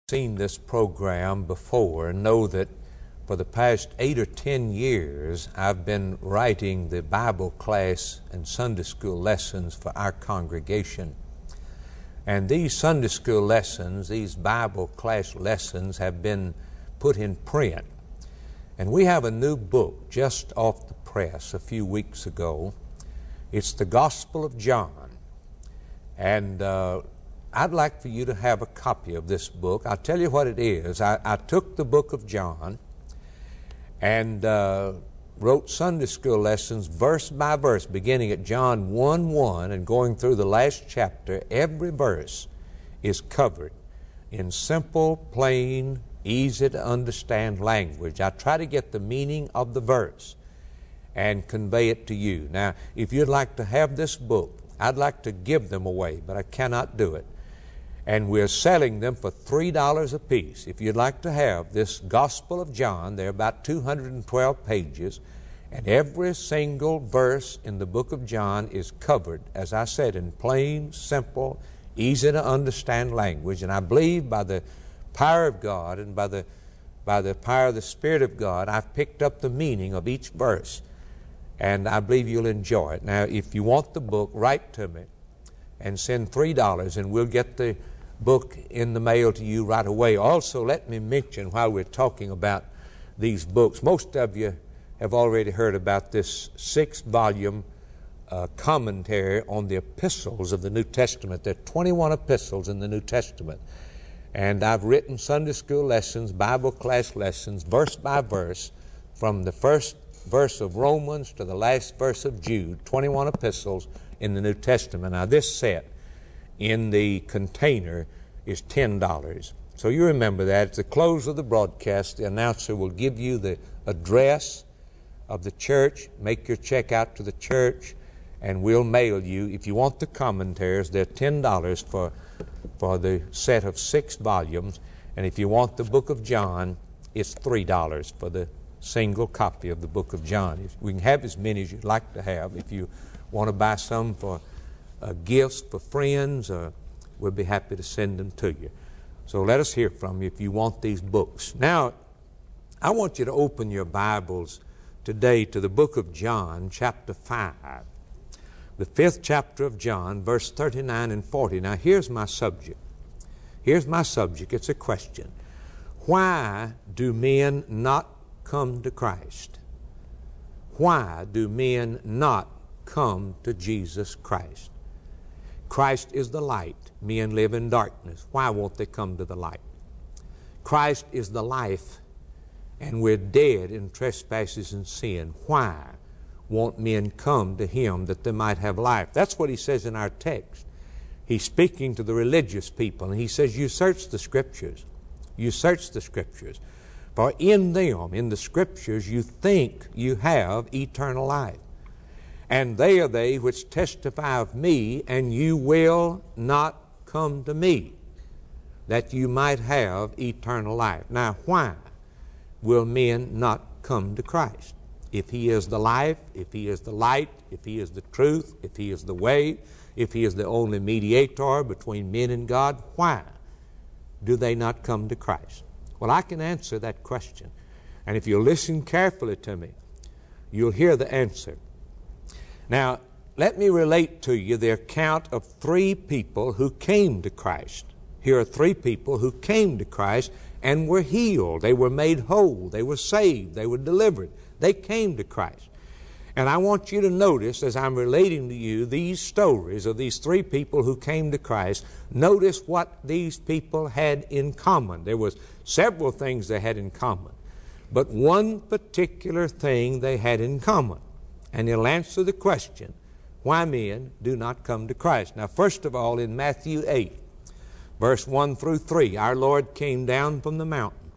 Seen this program before know that for the past 8 or 10 years I've been writing the Bible class and Sunday school lessons for our congregation. And these Sunday school lessons, these Bible class lessons have been put in print. And we have a new book just off the press a few weeks ago. It's the Gospel of John. And I'd like for you to have a copy of this book. I'll tell you what it is. I took the book of John and wrote Sunday school lessons verse by verse, beginning at John 1:1 and going through the last chapter. Every verse is covered in simple, plain, easy to understand language. I try to get the meaning of the verse and convey it to you. Now, if you'd like to have this book, I'd like to give them away, but I cannot do it. And we're selling them for $3 a piece. If you'd like to have this Gospel of John, they're about 212 pages, and every single verse in the book of John is covered, as I said, in plain, simple, easy to understand language. And I believe by the power of God and by the power of the Spirit of God, I've picked up the meaning of each verse. And I believe you'll enjoy it. Now, if you want the book, write to me and send $3, and we'll get the book in the mail to you right away. Also, let me mention while we're talking about these books, most of you have already heard about this 6-volume commentary on the epistles of the New Testament. There are 21 epistles in the New Testament. And I've written Sunday school lessons, Bible class lessons, verse by verse, from the first verse of Romans to the last verse of Jude, 21 epistles in the New Testament. Now, this set in the container is $10. So you remember that. At the close of the broadcast, the announcer will give you the address of the church. Make your check out to the church, and we'll mail you. If you want the commentaries, they're $10 for the set of 6 volumes. And if you want the book of John, it's $3 for the single copy of the book of John. We can have as many as you'd like to have. If you want to buy some for gifts for friends, we'll be happy to send them to you. So let us hear from you if you want these books. Now, I want you to open your Bibles today to the book of John, chapter 5. The 5th chapter of John, verse 39 and 40. Now, here's my subject. Here's my subject. It's a question. Why do men not come to Christ? Why do men not come to Jesus Christ? Christ is the light. Men live in darkness. Why won't they come to the light? Christ is the life, and we're dead in trespasses and sin. Why won't men come to Him that they might have life? That's what He says in our text. He's speaking to the religious people, and He says, you search the Scriptures. You search the Scriptures. For in them, in the Scriptures, you think you have eternal life. And they are they which testify of me, and you will not come to me, that you might have eternal life. Now, why will men not come to Christ? If He is the life, if He is the light, if He is the truth, if He is the way, if He is the only mediator between men and God, why do they not come to Christ? Well, I can answer that question. And if you listen carefully to me, you'll hear the answer. Now, let me relate to you the account of 3 people who came to Christ. Here are 3 people who came to Christ and were healed. They were made whole. They were saved. They were delivered. They came to Christ. And I want you to notice, as I'm relating to you these stories of these 3 people who came to Christ, notice what these people had in common. There was several things they had in common, but one particular thing they had in common. And it'll answer the question, why men do not come to Christ. Now, first of all, in Matthew 8, verse 1 through 3, our Lord came down from the mountain,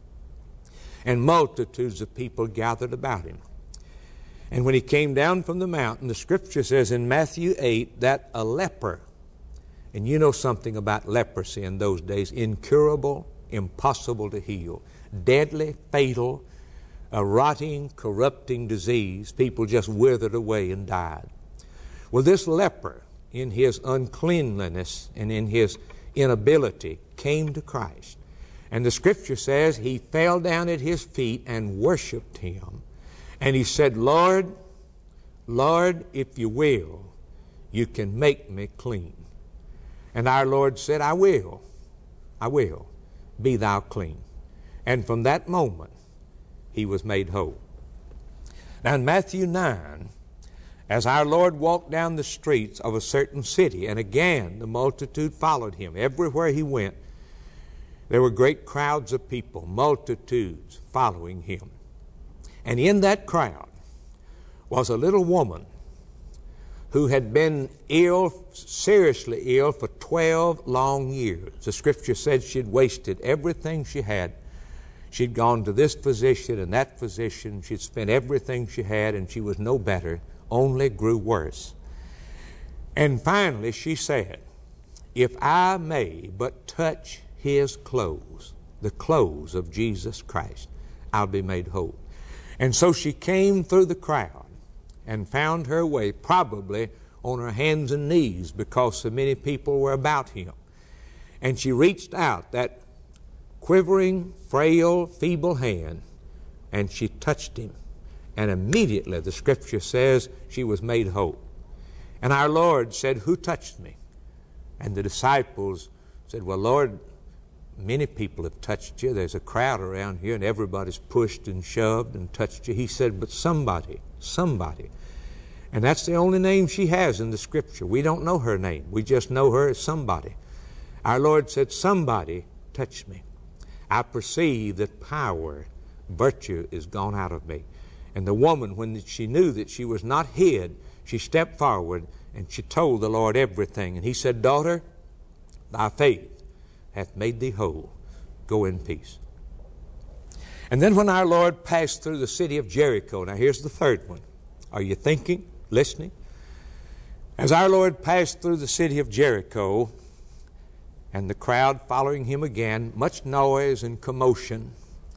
and multitudes of people gathered about Him. And when He came down from the mountain, the Scripture says in Matthew 8 that a leper, and you know something about leprosy in those days, incurable, impossible to heal, deadly, fatal, a rotting, corrupting disease. People just withered away and died. Well, this leper, in his uncleanliness and in his inability, came to Christ. And the Scripture says he fell down at his feet and worshiped him. And he said, Lord, Lord, if you will, you can make me clean. And our Lord said, I will, be thou clean. And from that moment, he was made whole. Now in Matthew 9, as our Lord walked down the streets of a certain city, and again the multitude followed him. Everywhere he went, there were great crowds of people, multitudes following him. And in that crowd was a little woman who had been ill, seriously ill, for 12 long years. The Scripture said she'd wasted everything she had. She'd gone to this physician and that physician. She'd spent everything she had, and she was no better, only grew worse. And finally she said, if I may but touch his clothes, the clothes of Jesus Christ, I'll be made whole. And so she came through the crowd and found her way, probably on her hands and knees, because so many people were about him. And she reached out that quivering, frail, feeble hand, and she touched him. And immediately, the Scripture says, she was made whole. And our Lord said, who touched me? And the disciples said, well, Lord, many people have touched you. There's a crowd around here, and everybody's pushed and shoved and touched you. He said, but somebody. And that's the only name she has in the Scripture. We don't know her name. We just know her as somebody. Our Lord said, somebody touched me. I perceive that power, virtue is gone out of me. And the woman, when she knew that she was not hid, she stepped forward and she told the Lord everything. And he said, daughter, thy faith hath made thee whole. Go in peace. And then when our Lord passed through the city of Jericho, now here's the third one. Are you thinking, listening? As our Lord passed through the city of Jericho, and the crowd following him again, much noise and commotion,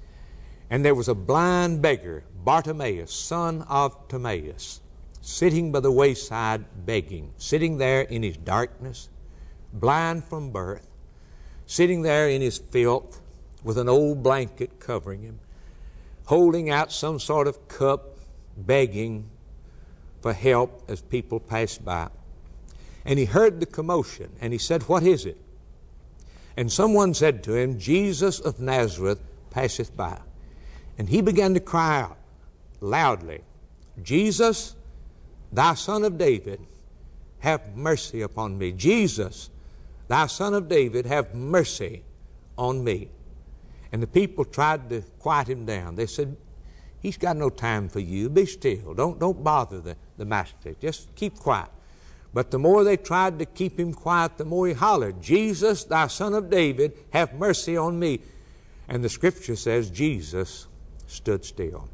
and there was a blind beggar, Bartimaeus, son of Timaeus, sitting by the wayside begging, sitting there in his darkness, blind from birth, sitting there in his filth with an old blanket covering him, holding out some sort of cup, begging for help as people passed by. And he heard the commotion, and he said, what is it? And someone said to him, Jesus of Nazareth passeth by. And he began to cry out loudly, Jesus, thy son of David, have mercy upon me. Jesus, thy son of David, have mercy on me. And the people tried to quiet him down. They said, he's got no time for you. Be still. Don't bother the master. Just keep quiet. But the more they tried to keep him quiet, the more he hollered, Jesus, thy son of David, have mercy on me. And the Scripture says Jesus stood still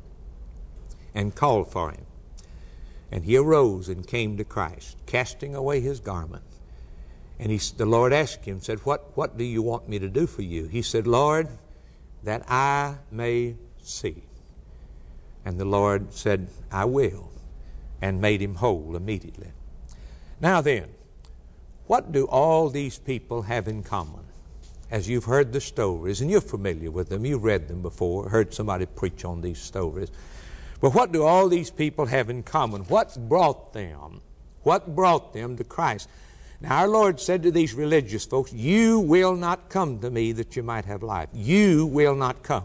and called for him. And he arose and came to Christ, casting away his garment. And the Lord asked him, said, what do you want me to do for you? He said, Lord, that I may see. And the Lord said, I will, and made him whole immediately. Now then, what do all these people have in common? As you've heard the stories, and you're familiar with them, you've read them before, heard somebody preach on these stories. But what do all these people have in common? What brought them to Christ? Now our Lord said to these religious folks, you will not come to me that you might have life. You will not come.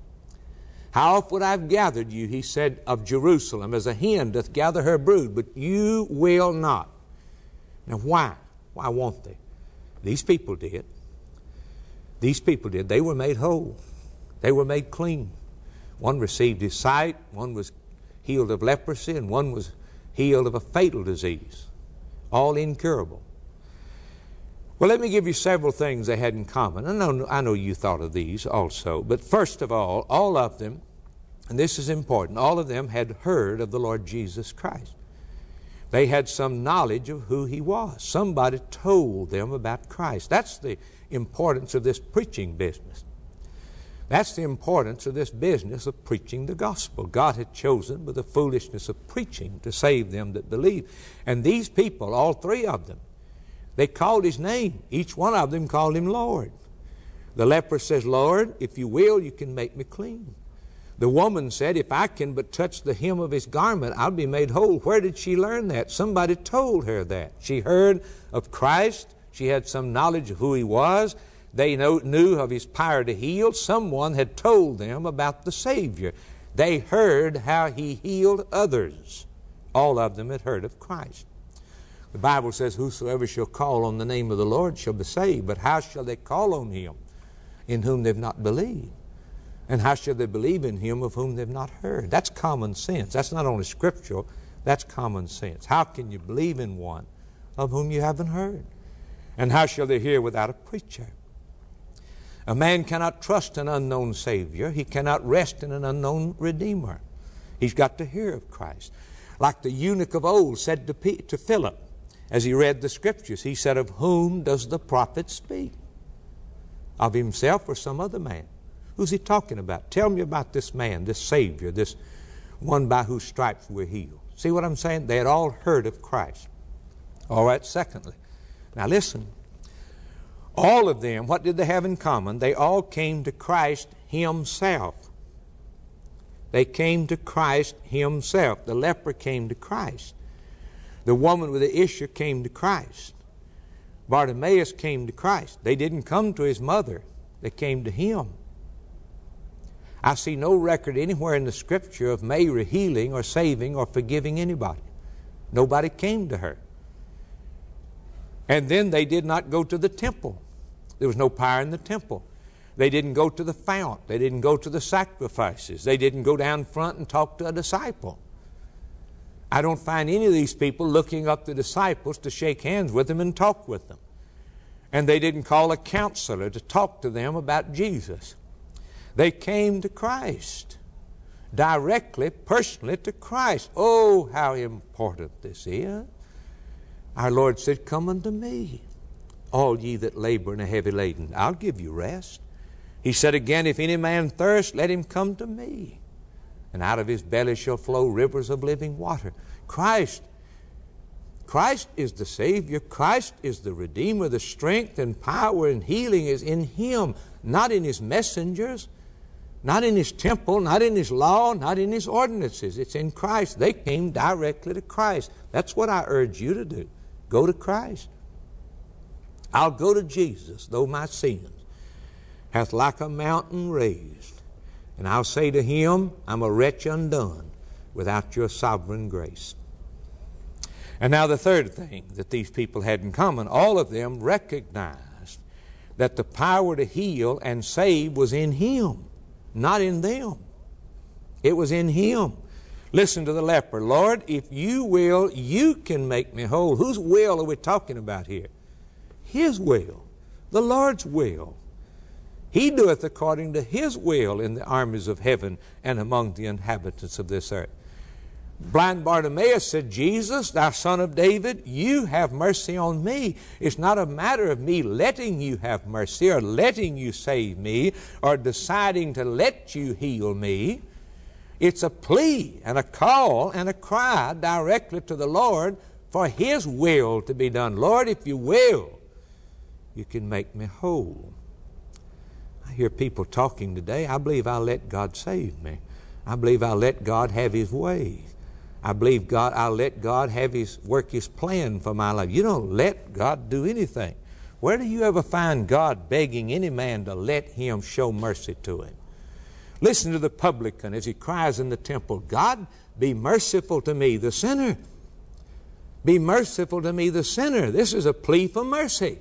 How oft would I have gathered you, he said, of Jerusalem, as a hen doth gather her brood, but you will not. Now why? Why won't they? These people did. These people did. They were made whole. They were made clean. One received his sight, one was healed of leprosy, and one was healed of a fatal disease. All incurable. Well, let me give you several things they had in common. I know you thought of these also. But first of all of them, and this is important, all of them had heard of the Lord Jesus Christ. They had some knowledge of who he was. Somebody told them about Christ. That's the importance of this preaching business. That's the importance of this business of preaching the gospel. God had chosen with the foolishness of preaching to save them that believe. And these people, all three of them, they called his name. Each one of them called him Lord. The leper says, Lord, if you will, you can make me clean. The woman said, if I can but touch the hem of his garment, I'll be made whole. Where did she learn that? Somebody told her that. She heard of Christ. She had some knowledge of who he was. They knew of his power to heal. Someone had told them about the Savior. They heard how he healed others. All of them had heard of Christ. The Bible says, whosoever shall call on the name of the Lord shall be saved. But how shall they call on him in whom they've not believed? And how shall they believe in him of whom they've not heard? That's common sense. That's not only scriptural, that's common sense. How can you believe in one of whom you haven't heard? And how shall they hear without a preacher? A man cannot trust an unknown Savior. He cannot rest in an unknown Redeemer. He's got to hear of Christ. Like the eunuch of old said to Philip, as he read the Scriptures, he said, of whom does the prophet speak? Of himself or some other man? Who's he talking about? Tell me about this man, this Savior, this one by whose stripes we're healed. See what I'm saying? They had all heard of Christ. All right, secondly. Now listen. All of them, what did they have in common? They all came to Christ himself. They came to Christ himself. The leper came to Christ. The woman with the issue came to Christ. Bartimaeus came to Christ. They didn't come to his mother. They came to him. I see no record anywhere in the Scripture of Mary healing or saving or forgiving anybody. Nobody came to her. And then they did not go to the temple. There was no power in the temple. They didn't go to the fount. They didn't go to the sacrifices. They didn't go down front and talk to a disciple. I don't find any of these people looking up the disciples to shake hands with them and talk with them. And they didn't call a counselor to talk to them about Jesus. They came to Christ, directly, personally to Christ. Oh, how important this is. Our Lord said, come unto me, all ye that labor and are heavy laden. I'll give you rest. He said again, if any man thirst, let him come to me. And out of his belly shall flow rivers of living water. Christ is the Savior. Christ is the Redeemer. The strength and power and healing is in him, not in his messengers, not in his temple, not in his law, not in his ordinances. It's in Christ. They came directly to Christ. That's what I urge you to do. Go to Christ. I'll go to Jesus, though my sins hath like a mountain raised. And I'll say to him, I'm a wretch undone without your sovereign grace. And now the third thing that these people had in common, all of them recognized that the power to heal and save was in him, not in them. It was in him. Listen to the leper. Lord, if you will, you can make me whole. Whose will are we talking about here? His will. The Lord's will. He doeth according to his will in the armies of heaven and among the inhabitants of this earth. Blind Bartimaeus said, Jesus, thou son of David, you have mercy on me. It's not a matter of me letting you have mercy or letting you save me or deciding to let you heal me. It's a plea and a call and a cry directly to the Lord for his will to be done. Lord, if you will, you can make me whole. I hear people talking today, I believe I'll let God save me. I believe I'll let God have his way. I believe I'll let God have work his plan for my life. You don't let God do anything. Where do you ever find God begging any man to let him show mercy to him? Listen to the publican as he cries in the temple, God, be merciful to me, the sinner. Be merciful to me, the sinner. This is a plea for mercy.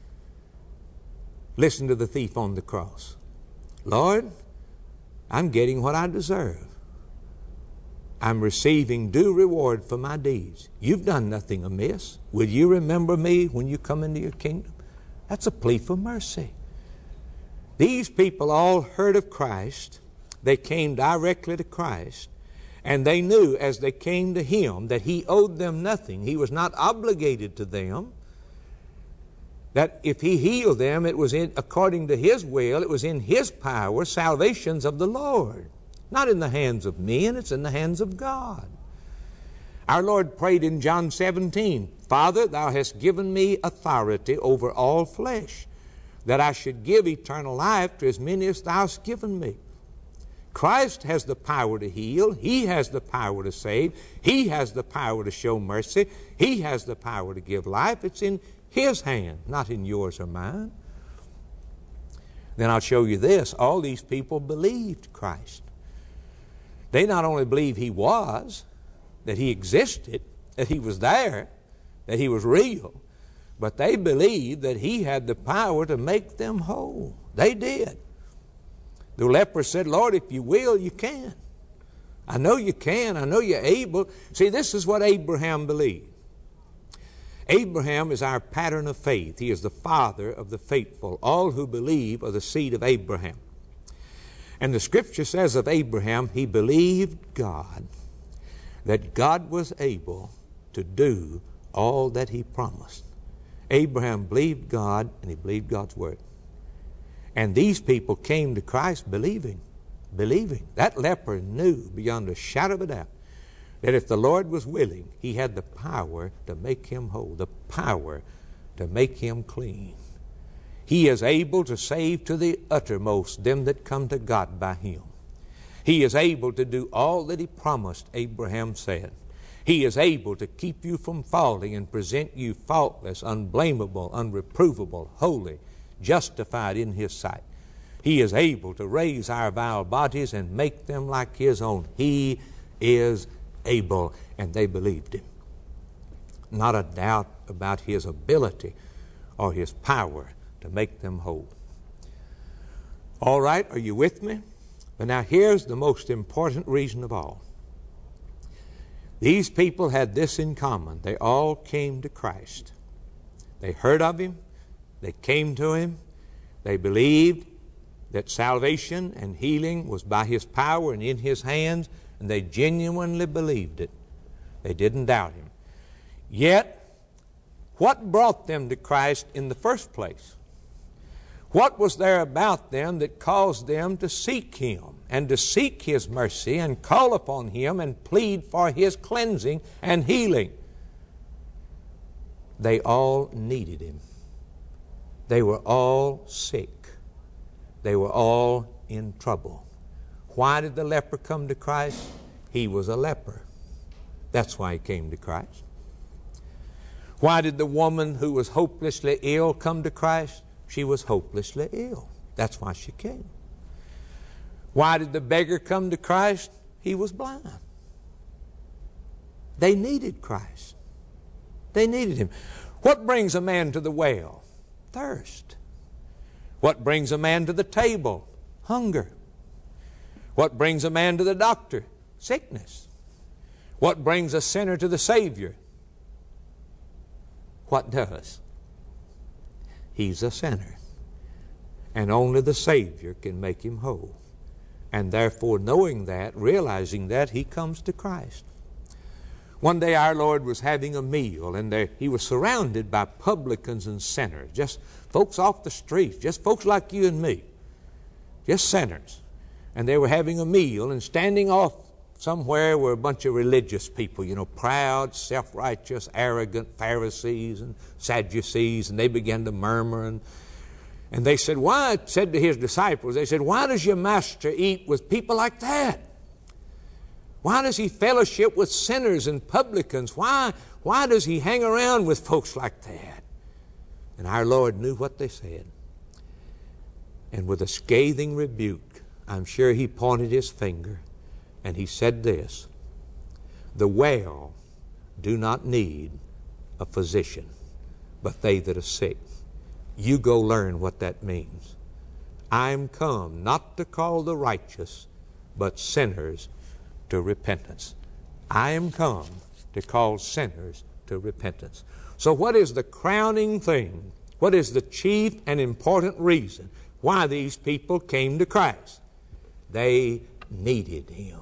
Listen to the thief on the cross. Lord, I'm getting what I deserve. I'm receiving due reward for my deeds. You've done nothing amiss. Will you remember me when you come into your kingdom? That's a plea for mercy. These people all heard of Christ. They came directly to Christ. And they knew as they came to him that he owed them nothing. He was not obligated to them. That if he healed them, it was according to his will, it was in his power, salvation's of the Lord. Not in the hands of men, it's in the hands of God. Our Lord prayed in John 17, Father, thou hast given me authority over all flesh. that I should give eternal life to as many as thou hast given me. Christ has the power to heal. He has the power to save. He has the power to show mercy. He has the power to give life. It's in His hand, not in yours or mine. Then I'll show you this. All these people believed Christ. They not only believed He was, that He existed, that He was there, that He was real, but they believed that He had the power to make them whole. They did. The leper said, Lord, if you will, you can. I know you can. I know you're able. See, this is what Abraham believed. Abraham is our pattern of faith. He is the father of the faithful. All who believe are the seed of Abraham. And the Scripture says of Abraham, he believed God, that God was able to do all that He promised. Abraham believed God, and he believed God's Word. And these people came to Christ believing. That leper knew beyond a shadow of a doubt that if the Lord was willing, He had the power to make him whole, the power to make him clean. He is able to save to the uttermost them that come to God by Him. He is able to do all that He promised, Abraham said. He is able to keep you from falling and present you faultless, unblameable, unreprovable, holy, justified in His sight. He is able to raise our vile bodies and make them like His own. He is able, and they believed Him. Not a doubt about His ability or His power to make them whole. All right, are you with me? But now here's the most important reason of all. These people had this in common. They all came to Christ. They heard of Him. They came to Him. They believed that salvation and healing was by His power and in His hands, and they genuinely believed it. They didn't doubt Him. Yet, what brought them to Christ in the first place? What was there about them that caused them to seek Him and to seek His mercy and call upon Him and plead for His cleansing and healing? They all needed Him. They were all sick. They were all in trouble. Why did the leper come to Christ? He was a leper. That's why he came to Christ. Why did the woman who was hopelessly ill come to Christ? She was hopelessly ill. That's why she came. Why did the beggar come to Christ? He was blind. They needed Christ. They needed Him. What brings a man to the well? Thirst. What brings a man to the table? Hunger. What brings a man to the doctor? Sickness. What brings a sinner to the Savior? What does? He's a sinner. And only the Savior can make him whole. And therefore, knowing that, realizing that, he comes to Christ. One day our Lord was having a meal, and He was surrounded by publicans and sinners, just folks off the street, just folks like you and me, just sinners. And they were having a meal, and standing off somewhere were a bunch of religious people, proud, self-righteous, arrogant Pharisees and Sadducees, and they began to murmur. And they said, said to His disciples, they said, why does your Master eat with people like that? Why does He fellowship with sinners and publicans? Why does He hang around with folks like that? And our Lord knew what they said. And with a scathing rebuke, I'm sure He pointed His finger and He said this: the well do not need a physician, but they that are sick. You go learn what that means. I am come not to call the righteous, but sinners to repentance. I am come to call sinners to repentance. So what is the crowning thing? What is the chief and important reason why these people came to Christ? They needed Him.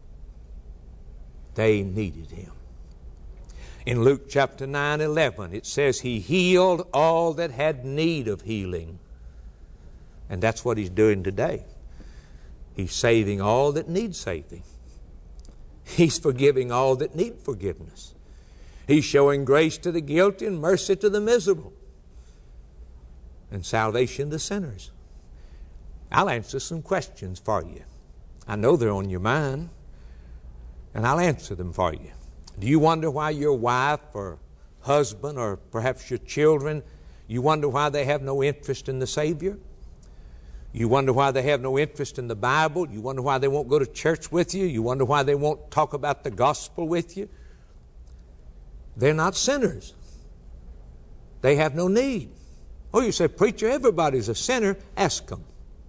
They needed Him. In Luke chapter 9:11, it says He healed all that had need of healing. And that's what He's doing today. He's saving all that need saving. He's forgiving all that need forgiveness. He's showing grace to the guilty and mercy to the miserable. and salvation to sinners. I'll answer some questions for you. I know they're on your mind, and I'll answer them for you. Do you wonder why your wife or husband or perhaps your children, you wonder why they have no interest in the Savior? You wonder why they have no interest in the Bible? You wonder why they won't go to church with you? You wonder why they won't talk about the gospel with you? They're not sinners. They have no need. Oh, you say, preacher, everybody's a sinner. Ask them.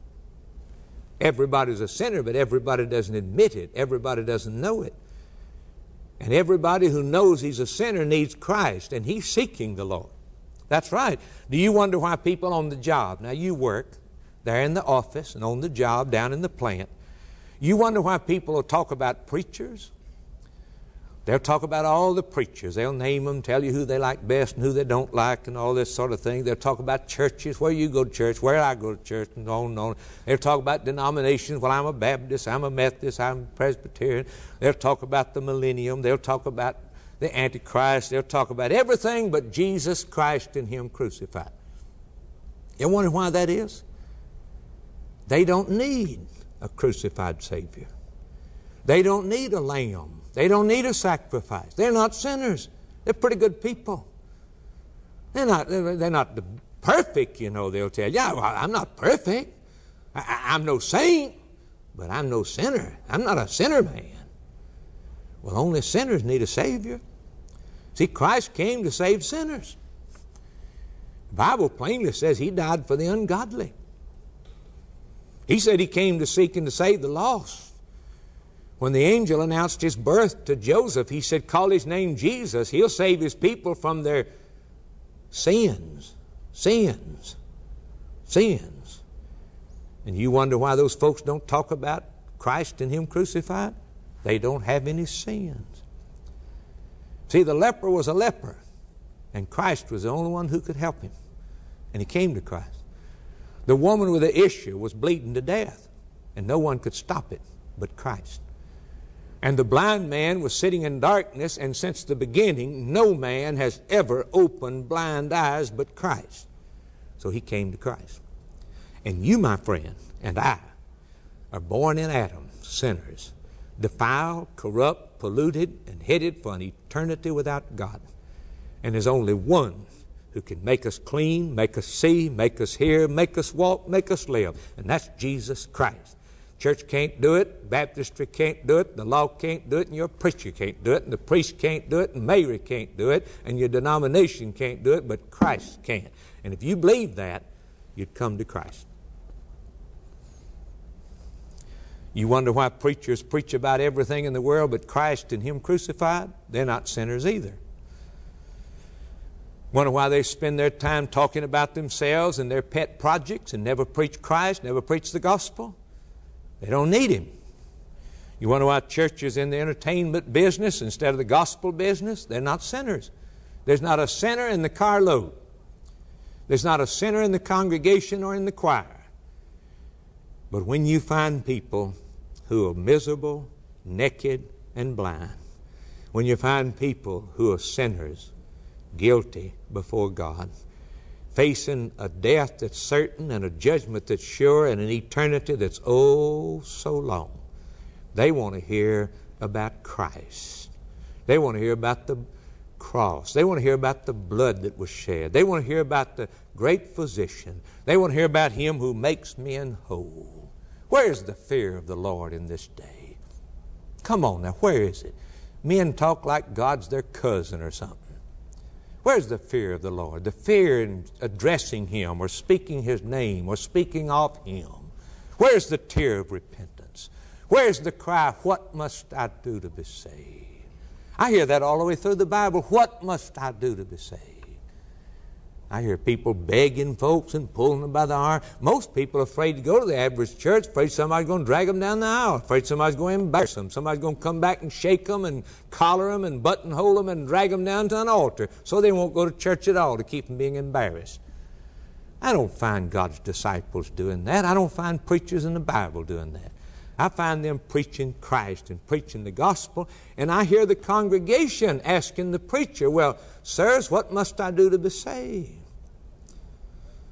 Everybody's a sinner, but everybody doesn't admit it. Everybody doesn't know it. And everybody who knows he's a sinner needs Christ, and he's seeking the Lord. That's right. Do you wonder why people on the job, now you work there in the office and on the job down in the plant, you wonder why people will talk about preachers? They'll talk about all the preachers. They'll name them, tell you who they like best and who they don't like and all this sort of thing. They'll talk about churches, where you go to church, where I go to church, and on and on. They'll talk about denominations. Well, I'm a Baptist, I'm a Methodist, I'm a Presbyterian. They'll talk about the millennium. They'll talk about the Antichrist. They'll talk about everything but Jesus Christ and Him crucified. You wonder why that is? They don't need a crucified Savior. They don't need a lamb. They don't need a sacrifice. They're not sinners. They're pretty good people. They're not perfect, you know. They'll tell you, yeah, well, I'm not perfect. I'm no saint, but I'm no sinner. I'm not a sinner man. Well, only sinners need a Savior. See, Christ came to save sinners. The Bible plainly says He died for the ungodly. He said He came to seek and to save the lost. When the angel announced His birth to Joseph, He said, call His name Jesus. He'll save His people from their sins. Sins. Sins. And you wonder why those folks don't talk about Christ and Him crucified? They don't have any sins. See, the leper was a leper, and Christ was the only one who could help him. And he came to Christ. The woman with the issue was bleeding to death, and no one could stop it but Christ. And the blind man was sitting in darkness, and since the beginning, no man has ever opened blind eyes but Christ. So he came to Christ. And you, my friend, and I are born in Adam, sinners, defiled, corrupt, polluted, and headed for an eternity without God. And there's only one who can make us clean, make us see, make us hear, make us walk, make us live, and that's Jesus Christ. Church can't do it, baptistry can't do it, the law can't do it, and your preacher can't do it, and the priest can't do it, and Mary can't do it, and your denomination can't do it, but Christ can. And if you believe that, you'd come to Christ. You wonder why preachers preach about everything in the world but Christ and Him crucified? They're not sinners either. Wonder why they spend their time talking about themselves and their pet projects and never preach Christ, never preach the gospel? They don't need Him. You wonder why churches in the entertainment business instead of the gospel business? They're not sinners. There's not a sinner in the carload. There's not a sinner in the congregation or in the choir. But when you find people who are miserable, naked, and blind, when you find people who are sinners, guilty before God, facing a death that's certain and a judgment that's sure and an eternity that's oh so long, they want to hear about Christ. They want to hear about the cross. They want to hear about the blood that was shed. They want to hear about the great physician. They want to hear about Him who makes men whole. Where's the fear of the Lord in this day? Come on now, where is it? Men talk like God's their cousin or something. Where's the fear of the Lord? The fear in addressing Him or speaking His name or speaking of Him. Where's the tear of repentance? Where's the cry, what must I do to be saved? I hear that all the way through the Bible. What must I do to be saved? I hear people begging folks and pulling them by the arm. Most people are afraid to go to the average church, afraid somebody's going to drag them down the aisle, afraid somebody's going to embarrass them, somebody's going to come back and shake them and collar them and buttonhole them and drag them down to an altar so they won't go to church at all to keep them being embarrassed. I don't find God's disciples doing that. I don't find preachers in the Bible doing that. I find them preaching Christ and preaching the gospel, and I hear the congregation asking the preacher, well, sirs, what must I do to be saved?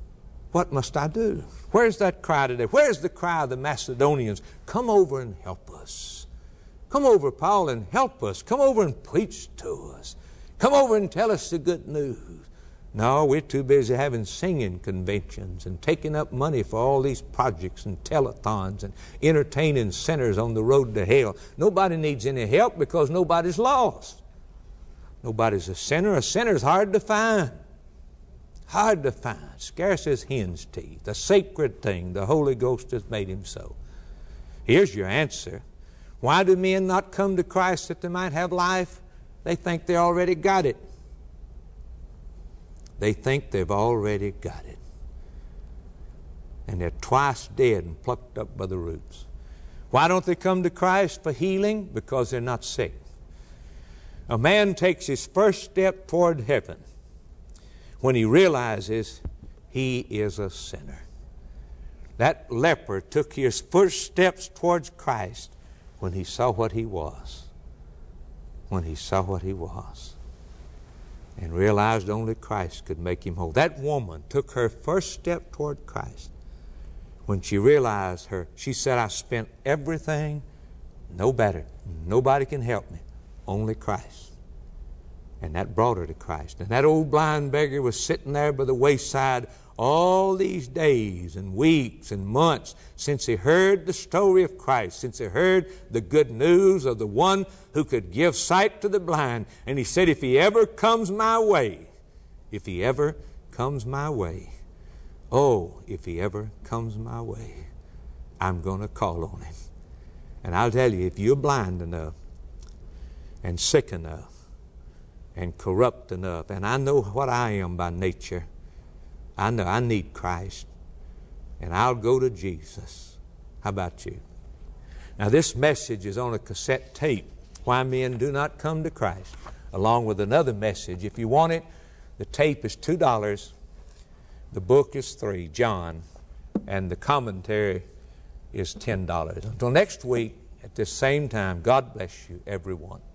What must I do? Where's that cry today? Where's the cry of the Macedonians? Come over and help us. Come over, Paul, and help us. Come over and preach to us. Come over and tell us the good news. No, we're too busy having singing conventions and taking up money for all these projects and telethons and entertaining sinners on the road to hell. Nobody needs any help because nobody's lost. Nobody's a sinner. A sinner's hard to find. Hard to find. Scarce as hen's teeth. A sacred thing. The Holy Ghost has made him so. Here's your answer. Why do men not come to Christ that they might have life? They think they already got it. They think they've already got it. And they're twice dead and plucked up by the roots. Why don't they come to Christ for healing? Because they're not sick. A man takes his first step toward heaven when he realizes he is a sinner. That leper took his first steps towards Christ when he saw what he was. When he saw what he was. And realized only Christ could make him whole. That woman took her first step toward Christ when she realized she said, I spent everything, no better. Nobody can help me, only Christ. And that brought her to Christ. And that old blind beggar was sitting there by the wayside all these days and weeks and months since he heard the story of Christ, since he heard the good news of the one who could give sight to the blind. And he said, if he ever comes my way, if he ever comes my way, oh, if he ever comes my way, I'm going to call on him. And I'll tell you, if you're blind enough and sick enough and corrupt enough, and I know what I am by nature, I know I need Christ, and I'll go to Jesus. How about you? Now, this message is on a cassette tape, Why Men Do Not Come to Christ, along with another message. If you want it, the tape is $2. The book is $3, John, and the commentary is $10. Until next week, at this same time, God bless you, everyone.